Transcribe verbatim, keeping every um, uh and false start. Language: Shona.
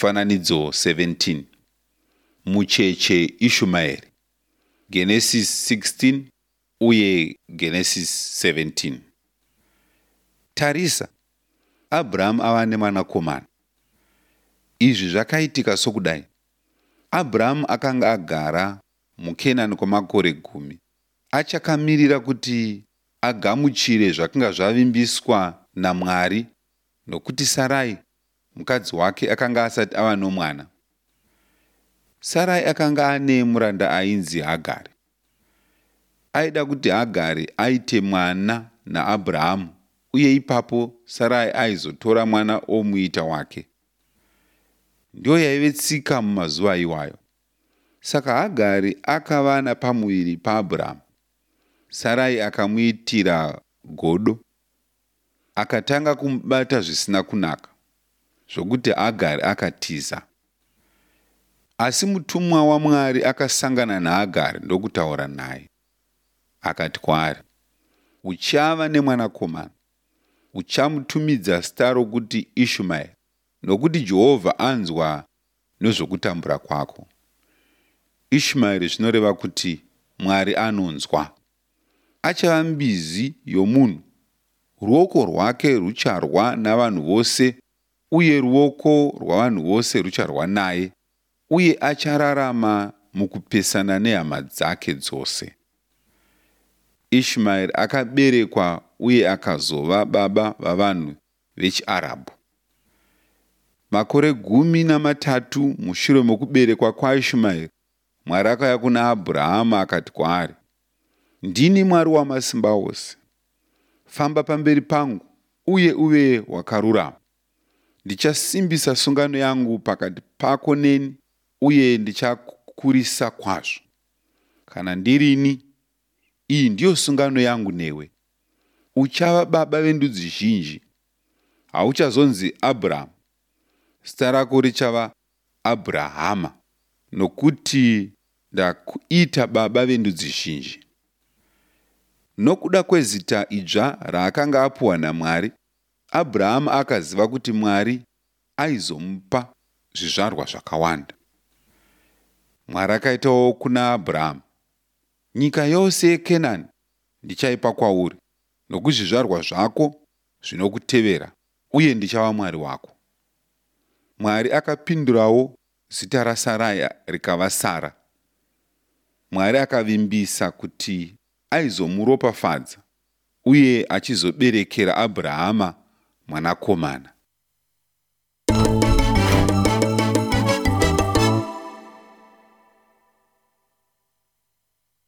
Mufananidzo seventeen. Mucheche Ishumaeri. Genesis sixteen uye Genesis seventeen. Tarisa, Abraham ava nemwanakomana. Izvi zvakaitika sokudai. Abraham akanga agara muKenani kwamakore gumi, achakamirira kuti agamuchire zvakanga zvavimbiswa naMwari, nokuti Sarai mukadzi wake akanga asati ava nomwana. Sarai akanga ane muranda ainzi Hagari. Aida kuti Hagari aite mwana naAbhurahamu, uye ipapo Sarai aizotora mwana omuita wake. Ndiyo yaive tsika mumazuva iwayo. Saka Hagari akava napamuviri paAbhurahamu. Sarai akamuitira godo, akatanga kumubata zvisina kunaka, zvokuti Hagari akatiza. Asi mutumwa waMwari akasangana naHagari ndokutaura naye. Akati kwaari, uchava nemwanakomana. Uchamutumidza zita rokuti Ishumaeri, nokuti Jehovha anzwa nezvokutambura kwako. Ishumaeri zvinoreva kuti Mwari anonzwa. Achava mbizi yomunhu. Ruoko rwake rucharwa navanhu vose, uye ruoko rwavanhu vose rucharwa naye, uye achararama mukupesana nehama dzake dzose. Ishumaeri akaberekwa uye akazova baba vavanhu vechiArabhu. Makore gumi namatatu mushure mokuberekwa kwaIshumaeri, Mwari akauya kuna Abhurahamu akati kwaari, ndini Mwari Wamasimba Ose. Famba pamberi pangu uye uve wakarurama. Ndichasimbisa sungano yangu pakati pako neni, uye ndichakurisa kwazvo. Kana ndirini, iyi ndiyo sungano yangu newe. Uchava baba vendudzi zhinji. Hauchazonzi Abhurahamu. Zita rako richava Abhurahama, nokuti ndakuita baba vendudzi zhinji. Nokuda kwezita idzva raakanga apuwa naMwari, Abhurahamu akaziva kuti Mwari aizomupa zvizvarwa zvakawanda. Mwari akaitawo kuna Abhurahamu, nyika yose yeKenani ndichaipa kwauri, nokuzvizvarwa zvako zvinokutevera, uye ndichava Mwari wako. Mwari akapindurawo zita raSarai rikava Sara. Mwari akavimbisa kuti aizomuropafadza, uye achizoberekera Abhurahama mwanakomana.